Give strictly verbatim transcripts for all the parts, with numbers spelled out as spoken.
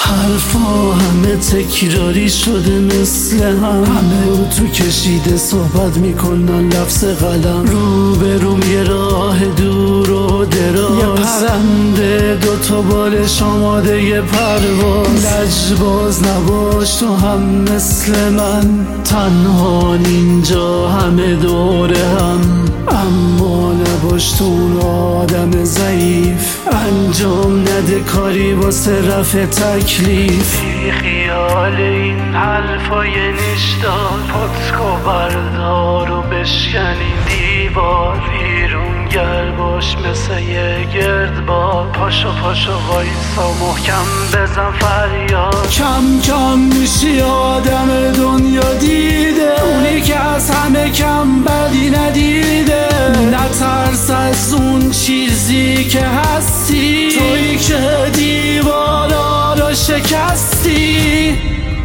حرفا همه تکراری شده مثل هم همه رو تو کشیده صحبت میکنن لفظ قلم. رو به روم یه راه دور و دراز، یه پرنده دوتا بالش آماده یه پرواز. لجباز نباش تو هم مثل من، تنها اینجا همه دوره هم. اما نباش تو اون آدم ضعیف، انجام نده کاری واسه رفع تکلیف. بی خیال این حرفای نیشدار، پتکو بردار و بشکن این دیوار. ویرونگر باش مثل یه گردباد، پاشو پاشو وایسا محکم بزن فریاد. کم کم میشی آدم دنیا دیده، اونی که از همه کم بدی ندیده. نترس از اون چیزی که هستی، تویی که دیوارا رو شکستی.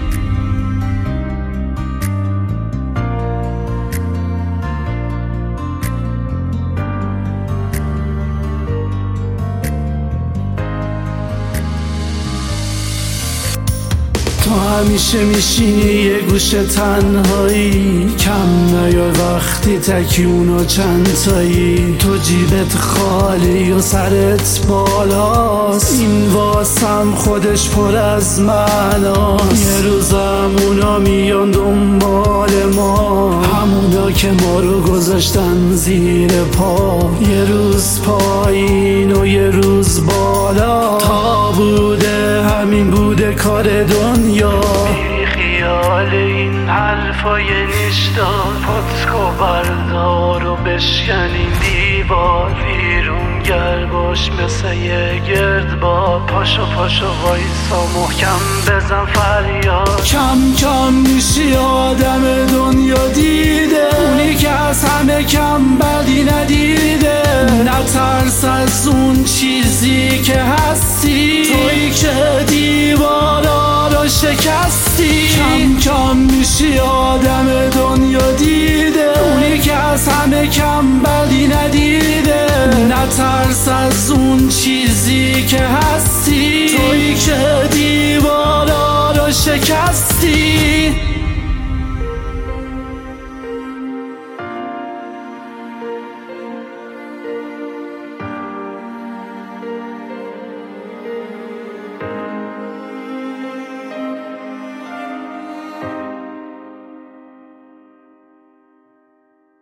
تو همیشه میشینی یه گوشه تنهایی، کم نیار وقتی تکی اونو چند تایی. تو جیبت خالی و سرت بالاست، این واسم خودش پر از معناست. یه روزم اونا میان دنبال ما، همونا که ما رو گذاشتن زیر پا. یه روز پایین و یه روز بالا، تا بوده همین بوده کار دنیا. بی خیال این حرفای نیشدار، پتکو بردار و بشکن این دیوار. ویرونگر باش مثل یه گردباد، پاشو پاشو وایسا محکم بزن فریاد. کم کم میشی آدم دنیا دیده، اونی که از همه کم بدی ندیده. نترس از اون چیزی که هستی، تویی که دیوارا رو شکستی. کم کم میشی آدم دنیا دیده، اونی که از همه کم بدی ندیده. نترس از اون چیزی که هستی، تویی که دیوارا رو شکستی.